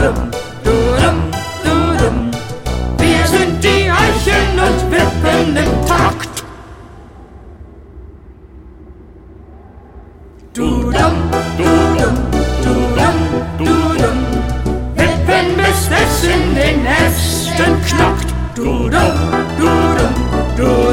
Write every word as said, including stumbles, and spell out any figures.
dudum, dudum, dudum. Wir sind die Eichen und wippen im Takt. Dudum, dudum, dudum, dudum. Wippen, bis es in den Ästen knackt. Dudum, dudum, dudum.